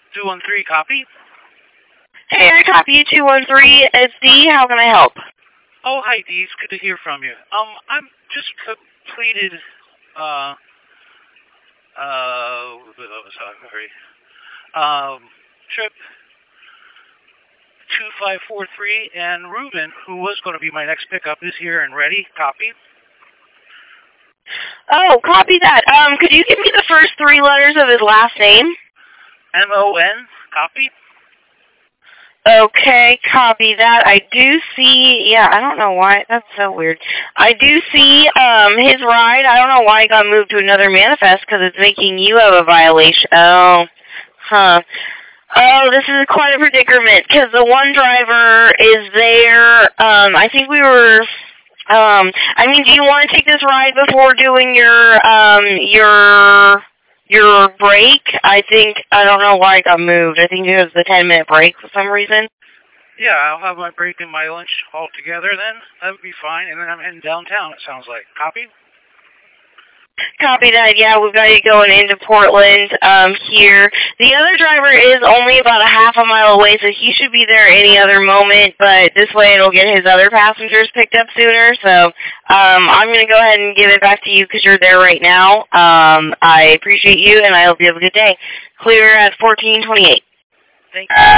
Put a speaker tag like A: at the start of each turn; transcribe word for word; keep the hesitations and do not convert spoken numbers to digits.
A: two one three, copy.
B: Hey, I copy you two one three. It's D. How can I help?
A: Oh, hi, Dee. It's good to hear from you. Um, I'm just completed, uh, uh, sorry, um, trip two five four three, and Ruben, who was going to be my next pickup, is here and ready. Copy.
B: Oh, copy that. Um, could you give me the first three letters of his last name?
A: M O N, copy.
B: Okay, copy that. I do see, yeah, I don't know why, that's so weird. I do see um his ride. I don't know why it got moved to another manifest, because it's making you have a violation. Oh, huh. Oh, this is quite a predicament, because the one driver is there. Um, I think we were, um, I mean, do you want to take this ride before doing your, um, your... Your break, I think, I don't know why it got moved. I think it was the ten-minute break for some reason.
A: Yeah, I'll have my break and my lunch all together then. That would be fine. And then I'm in downtown, it sounds like. Copy?
B: Copy that. Yeah, we've got you going into Portland um, here. The other driver is only about a half a mile away, so he should be there any other moment, but this way it'll get his other passengers picked up sooner. So um, I'm going to go ahead and give it back to you because you're there right now. Um, I appreciate you, and I hope you have a good day. Clear at fourteen twenty-eight.
A: Thank you.